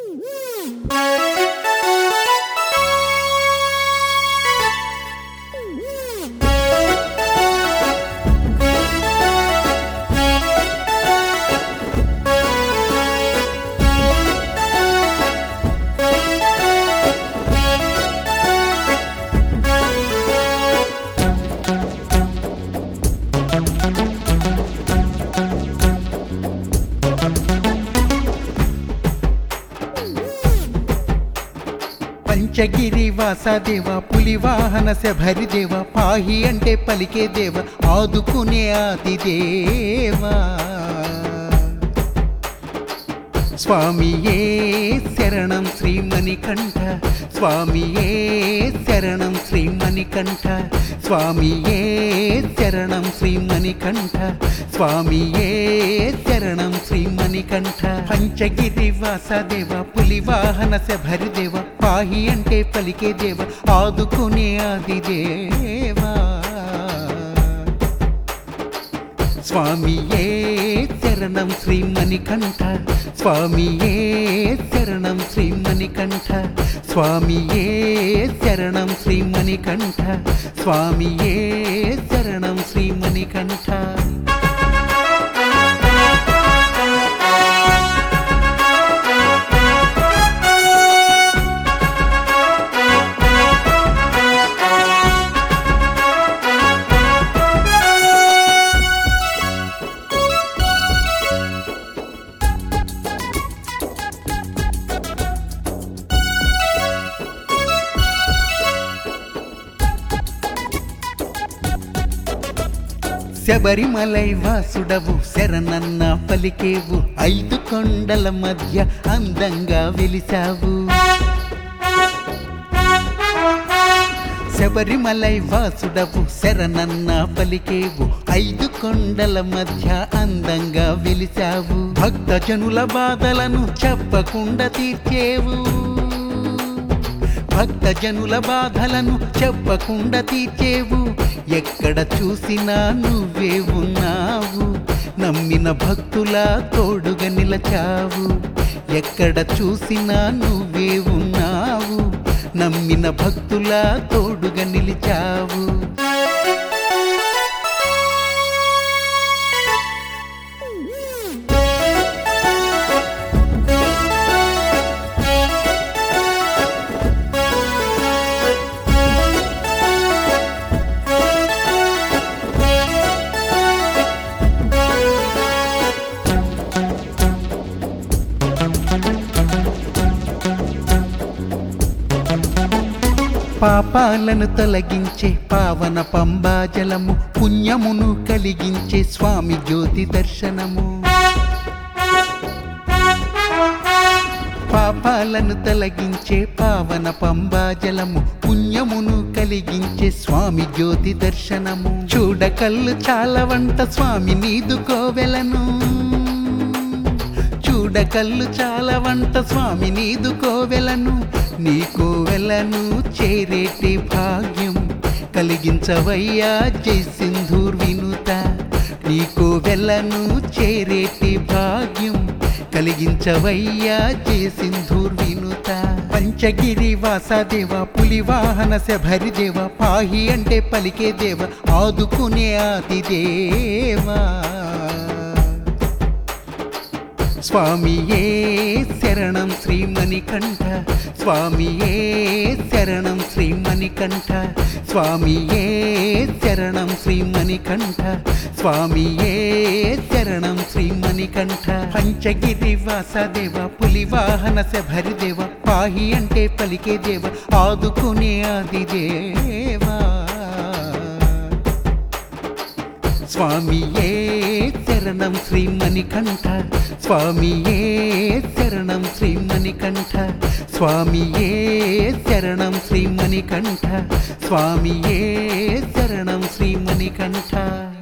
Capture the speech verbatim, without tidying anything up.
పంచగిరి వాసదేవ పులివాహన శబరిదేవ పాహి అంటే పలికే దేవ ఆదుకునే ఆదిదేవా స్వామియే శరణం శ్రీమణికంఠ స్వామియే శరణం శ్రీమణికంఠ స్వామియే శరణం శ్రీమణికంఠ స్వామియే శరణం శ్రీమణికంఠ పంచగిరి వాసదేవ పులివాహన శబరిదేవ పాహి అంటే పలికే దేవ ఆదుకునే ఆదిదేవా స్వామియే శరణం శ్రీమణికంఠ స్వామియే శరణం శ్రీమణికంఠ స్వామియే శరణం శ్రీమణికంఠ స్వామియే శరణం శ్రీమణికంఠ శబరిమలై వాసుడవు శరణన్న పలికేవు ఐదు కొండల మధ్య అందంగా వెలిసావు శబరిమలై వాసుడవు శరణన్న పలికేవు ఐదు కొండల మధ్య అందంగా వెలిసావు భక్తజనుల బాధలను చెప్పకుండా తీర్చేవు భక్తజనుల బాధలను చెప్పకుండా తీర్చేవు ఎక్కడ చూసినా నువ్వే ఉన్నావు నమ్మిన భక్తుల తోడుగా నిలచావు ఎక్కడ చూసినా నువ్వే ఉన్నావు నమ్మిన భక్తుల తోడుగా నిలిచావు పాపాలను తొలగించే పావన పంబాజలము పుణ్యమును కలిగించే స్వామి జ్యోతి దర్శనము పాపాలను తొలగించే పావన పంబాజలము పుణ్యమును కలిగించే స్వామి జ్యోతి దర్శనము చూడకల్లు చాలవంట స్వామి నీదు కోవెలను చూడకల్లు చాలవంట స్వామి నీదు కోవెలను నీ కోవెలను చేరేటి భాగ్యం కలిగించవయ్యా జై సింధూర్ వినుత నీ కోవెలను చేరేటి భాగ్యం కలిగించవయ్యా జై సింధూర్ వినుత పంచగిరి వాసదేవ పులివాహన శబరిదేవ పాహి అంటే పలికే దేవ ఆదుకునే ఆదిదేవా స్వామియే శరణం శ్రీమణికంఠ స్వామియే శరణం శ్రీమణికంఠ స్వామియే శరణం శ్రీమణికంఠ స్వామియే శరణం శ్రీమణికంఠ పంచగిరి వాసదేవ పులివాహన శబరిదేవ పాహి అంటే పలికే దేవ ఆదుకునే ఆదిదేవా స్వామియే శరణం శ్రీమణికంఠ స్వామియే శరణం శ్రీమణికంఠ స్వామియే శరణం శ్రీమణికంఠ స్వామియే శరణం శ్రీమణికంఠ